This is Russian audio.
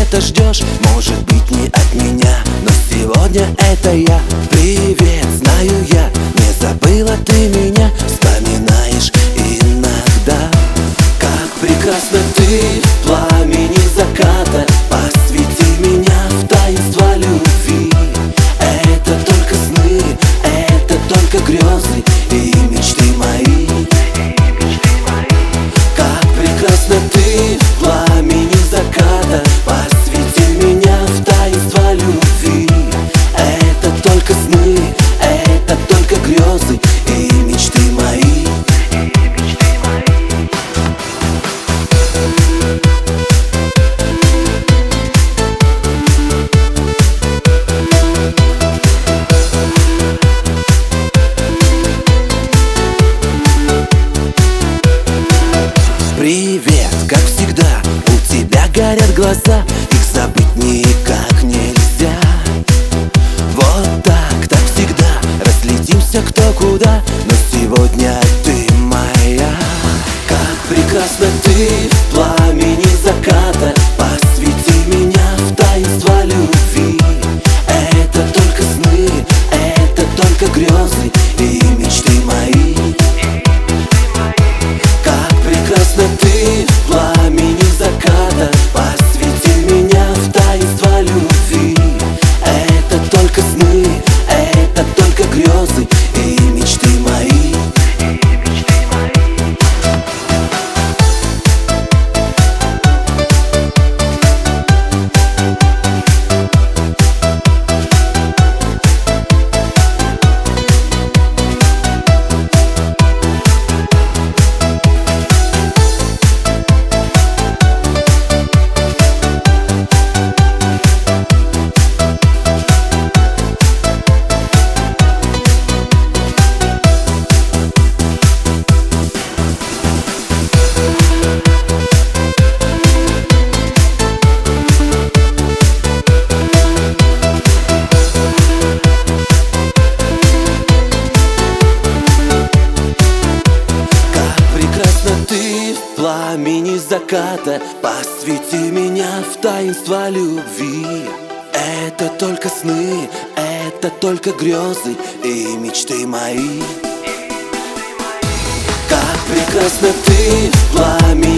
ответа ждешь, может быть, не от меня, но сегодня это я. Привет, знаю я, не забыла ты меня, вспоминаешь иногда. Как прекрасно ты в пламени заката, посвяти меня в таинство любви. Это только сны, это только грезы и мечты мои. Как прекрасно ты в пламени заката, посвяти меня в таинство любви. Это только сны, это только грезы и мечты мои. Привет, как всегда, у тебя горят глаза, их забыть никак нельзя. Вот так всегда, разлетимся кто куда, но сегодня ты моя. Как прекрасно ты в пламени заката, посвяти меня в таинство любви. Это только сны, это только грезы и мечты мои. Прекрасно ты в пламени заката, посвяти меня в таинство любви. Это только сны, это только грезы и мечты мои. Ты в пламени заката, посвяти меня в таинство любви. Это только сны, это только грезы и мечты мои. Как прекрасно ты в пламени